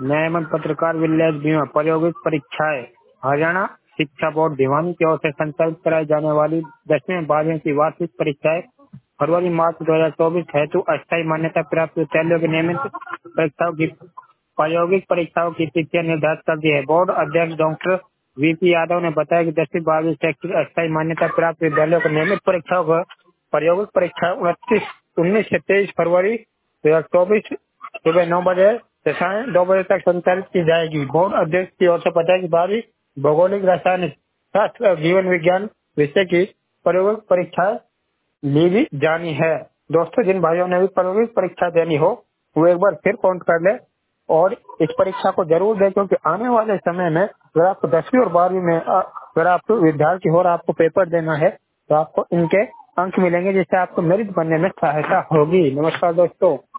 न्यायमंद पत्रकार विलेज बीमा प्रायोगिक परीक्षाएं हरियाणा शिक्षा बोर्ड भिवानी की ओर से संचालित कराई जाने वाली 10वीं और 12वीं की वार्षिक परीक्षाएं फरवरी मार्च 2024 हेतु अस्थायी मान्यता प्राप्त विद्यालयों की नियमित परीक्षाओं की प्रायोगिक परीक्षाओं की तिथियां निर्धारित कर दी है। बोर्ड अध्यक्ष डॉक्टर वीपी यादव ने बताया कि 10वीं 12वीं शैक्षिक अस्थायी मान्यता प्राप्त विद्यालयों को नियमित परीक्षाओं को प्रायोगिक परीक्षा 19 से 23 फरवरी 2024 सुबह 9 बजे से साढ़े 2 बजे तक संचालित की जाएगी। बोर्ड अध्यक्ष की ओर से बताया कि 12वीं भौगोलिक, रासायनिक शास्त्र और जीवन विज्ञान विषय की प्रायोगिक परीक्षाएं ली भी जानी है। दोस्तों, जिन भाइयों ने भी प्रायोगिक परीक्षा देनी हो वो एक बार फिर काउंट कर ले और इस परीक्षा को जरूर दें, क्योंकि आने वाले समय में अगर आपको 10वीं और 12वीं में अगर आप विद्यार्थी हो और आपको पेपर देना है तो आपको इनके अंक मिलेंगे, जिससे आपको मेरिट बनने में सहायता होगी। नमस्कार दोस्तों।